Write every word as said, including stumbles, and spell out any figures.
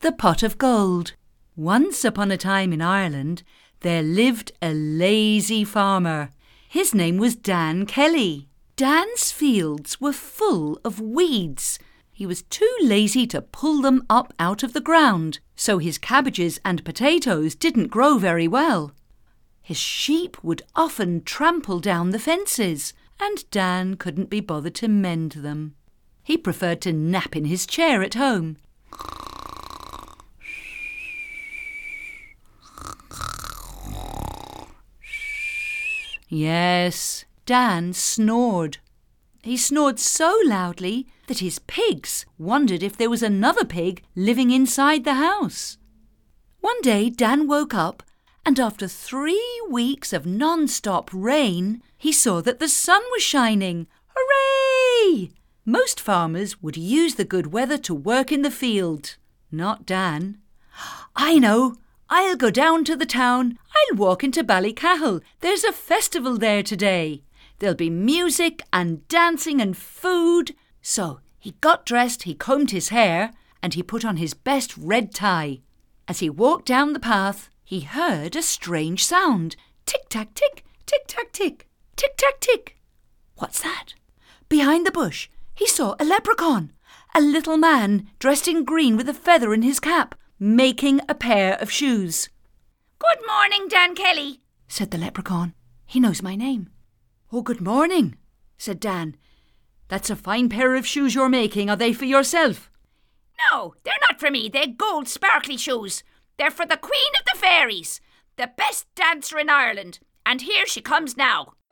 The Pot of Gold. Once upon a time in Ireland, there lived a lazy farmer. His name was Dan Kelly. Dan's fields were full of weeds. He was too lazy to pull them up out of the ground, so his cabbages and potatoes didn't grow very well. His sheep would often trample down the fences, and Dan couldn't be bothered to mend them. He preferred to nap in his chair at home. Yes, Dan snored. He snored so loudly that his pigs wondered if there was another pig living inside the house. One day Dan woke up, and after three weeks of non-stop rain, he saw that the sun was shining. Hooray! Most farmers would use the good weather to work in the field. Not Dan. I know. I'll go down to the town. I'll walk into Ballycahill. There's a festival there today. There'll be music and dancing and food. So he got dressed, he combed his hair, and he put on his best red tie. As he walked down the path, he heard a strange sound. Tick-tack-tick, tick-tack-tick, tick-tack-tick. What's that? Behind the bush, he saw a leprechaun, a little man dressed in green with a feather in his cap, making a pair of shoes. Good morning, Dan Kelly, said the leprechaun. He knows my name. Oh, good morning, said Dan. That's a fine pair of shoes you're making. Are they for yourself? No, they're not for me. They're gold sparkly shoes. They're for the Queen of the Fairies, the best dancer in Ireland. And here she comes now.